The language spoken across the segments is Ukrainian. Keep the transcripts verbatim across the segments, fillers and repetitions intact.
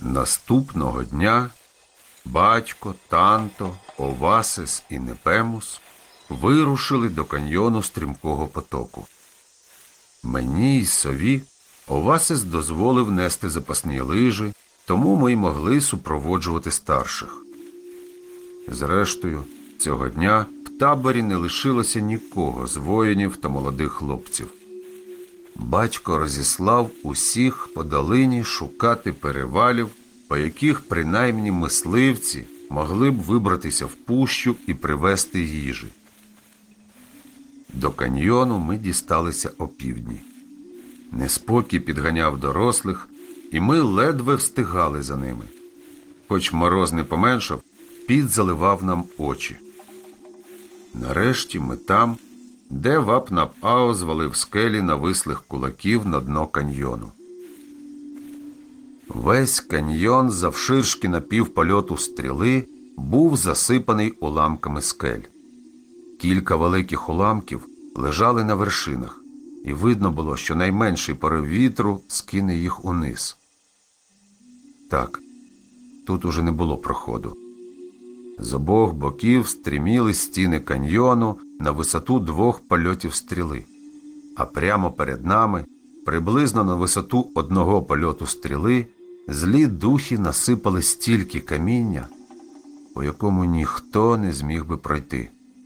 Наступного дня батько, Танто, Овасис і Непемус вирушили до каньйону стрімкого потоку. Мені й сові Овасис дозволив нести запасні лижі, тому ми й могли супроводжувати старших. Зрештою, цього дня в таборі не лишилося нікого з воїнів та молодих хлопців. Батько розіслав усіх по долині шукати перевалів, по яких принаймні мисливці могли б вибратися в пущу і привезти їжі. До каньйону ми дісталися опівдні. Неспокій підганяв дорослих, і ми ледве встигали за ними. Хоч мороз не поменшав, піт заливав нам очі. Нарешті ми там, де Вап-Нап-Ао звалив скелі навислих кулаків на дно каньйону. Весь каньйон завширшки на півпольоту стріли був засипаний уламками скель. Кілька великих уламків лежали на вершинах, і видно було, що найменший порив вітру скине їх униз. Так, тут уже не було проходу. З обох боків стріміли стіни каньйону на висоту двох польотів стріли, а прямо перед нами, приблизно на висоту одного польоту стріли, злі духи насипали стільки каміння, по якому ніхто не зміг би пройти.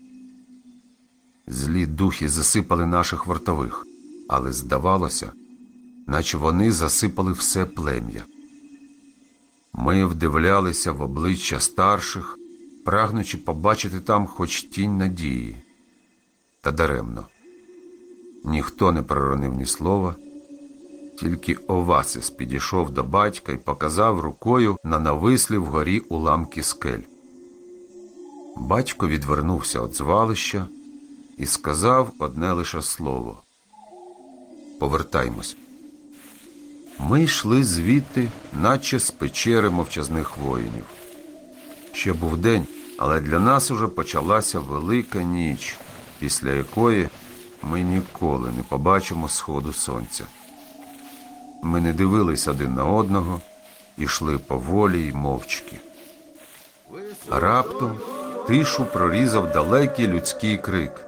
Злі духи засипали наших вартових, але здавалося, наче вони засипали все плем'я. Ми вдивлялися в обличчя старших, прагнучи побачити там хоч тінь надії. Та даремно. Ніхто не проронив ні слова, тільки Овасис підійшов до батька і показав рукою на навислі вгорі уламки скель. Батько відвернувся від звалища і сказав одне лише слово: «Повертаймось». Ми йшли звідти, наче з печери мовчазних воїнів. Ще був день, але для нас уже почалася велика ніч, після якої ми ніколи не побачимо сходу сонця. Ми не дивились один на одного, йшли поволі й мовчки. А раптом тишу прорізав далекий людський крик.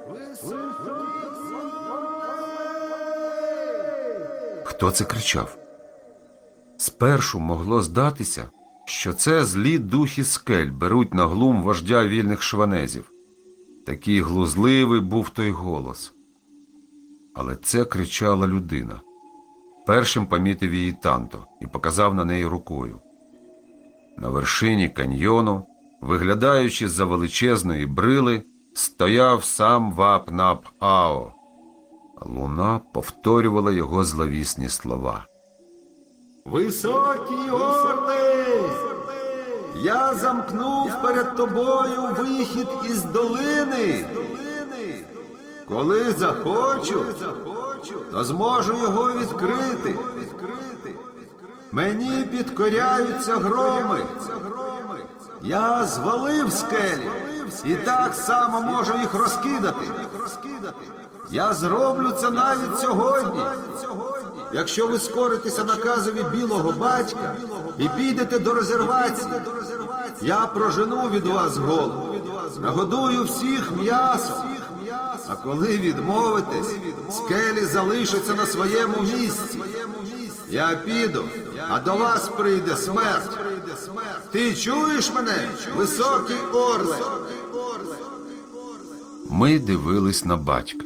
Хто це кричав? Спершу могло здатися, що це злі духи скель беруть на глум вождя вільних шванезів. Такий глузливий був той голос. Але це кричала людина. Першим помітив її Танто і показав на неї рукою. На вершині каньйону, виглядаючи з-за величезної брили, стояв сам Вап-Нап-Ао. Луна повторювала його зловісні слова. «Високий орли! Я замкнув перед тобою вихід із долини. Коли захочу, то зможу його відкрити. Мені підкоряються громи. Я звалив скелі і так само можу їх розкидати. Я зроблю це навіть сьогодні. Якщо ви скоритеся наказові білого батька і підете до резервації, я прожену від вас голод, нагодую всіх м'ясом. А коли відмовитесь, скелі залишаться на своєму місці. Я піду, а до вас прийде смерть. Ти чуєш мене, високий орле?» Ми дивились на батька.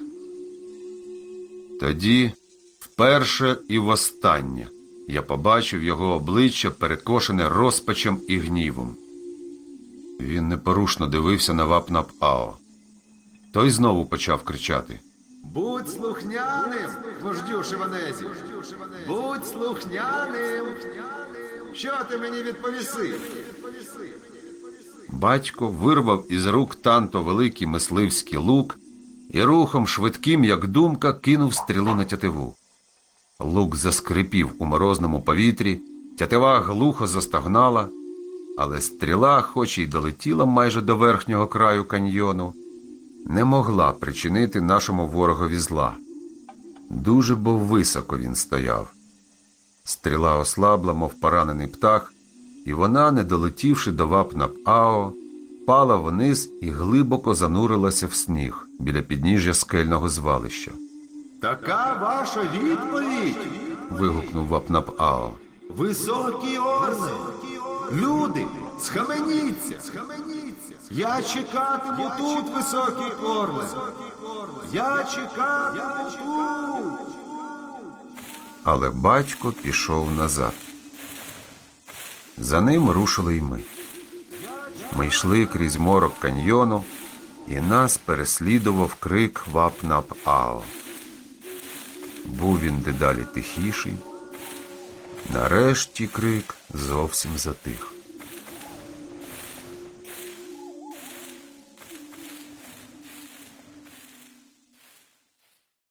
Тоді, вперше і востаннє, я побачив його обличчя, перекошене розпачем і гнівом. Він непорушно дивився на Вап-Нап-Ао. Той знову почав кричати. «Будь слухняним, вождю шиванезів! Будь слухняним! Що ти мені відповіси?» Батько вирвав із рук Танто великий мисливський лук і рухом швидким, як думка, кинув стрілу на тятиву. Лук заскрипів у морозному повітрі, тятива глухо застогнала, але стріла, хоч і долетіла майже до верхнього краю каньйону, не могла причинити нашому ворогові зла. Дуже бо високо він стояв. Стріла ослабла, мов поранений птах, і вона, не долетівши до Вапнап-Ао, впала вниз і глибоко занурилася в сніг біля підніжжя скельного звалища. Така ваша відповідь? Вигукнув Вапнап-Ао. Високі орли! Люди, схаменіться! Я чекатиму тут, високі орли! Я чекатиму тут! Але батько пішов назад. За ним рушили й ми. Ми йшли крізь морок каньйону, і нас переслідував крик Вапнап-Ао. Був він дедалі тихіший. Нарешті крик зовсім затих.